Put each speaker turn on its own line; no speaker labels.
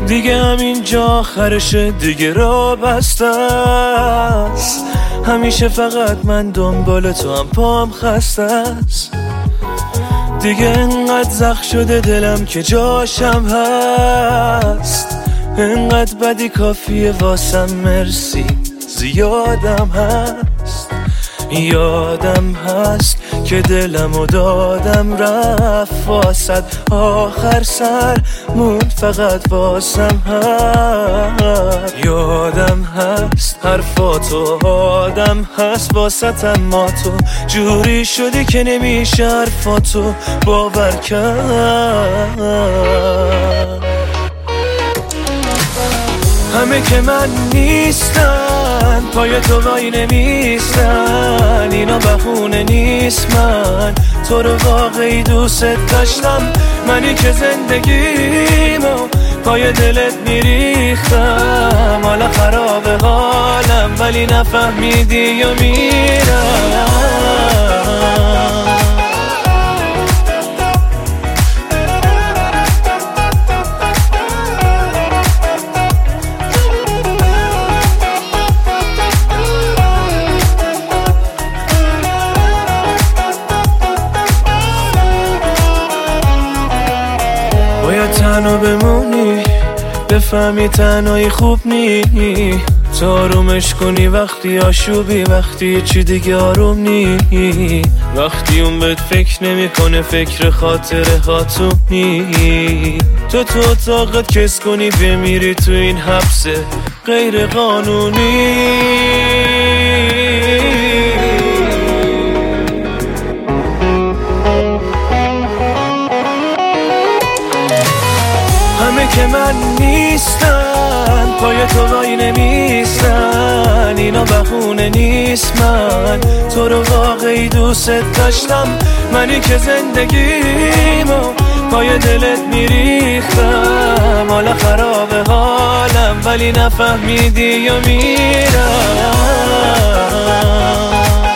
دیگه همینجا آخرشه، دیگه را بسته است. همیشه فقط من دنبال تو هم پام خسته است. دیگه انقدر زخم شده دلم که جاشم هست. انقدر بدی کافیه واسم مرسی زیادم هست. یادم هست که دلمو دادم رفت واسد، آخر سر موند فقط واسم هست. یادم هست حرفاتو آدم هست واسط، اما تو جوری شدی که نمیشه حرفاتو باور کرد. همه که من نیستن پای تو وای نمیستن، اینا بهونه نیست. من تو رو واقعی دوست داشتم، منی که زندگیمو پای دلت میریختم. حالا خراب حالم ولی نفهمیدی و میرم. تنها بمونی بفهمی تنهایی خوب نی، تو آرومش کنی وقتی آشوبی، وقتی چی دیگه آروم نی، وقتی اون بهت فکر نمیکنه فکر خاطره هاتونی. تو اتاقت کس کنی بمیری تو این حبس غیر قانونی. همه که من نیستن پای تو وای نمیستن، اینا بهونه نیست. من تو رو واقعی دوست داشتم، منی که زندگیمو پای دلت میریختم. حالا خراب حالم ولی نفهمیدی و میرم.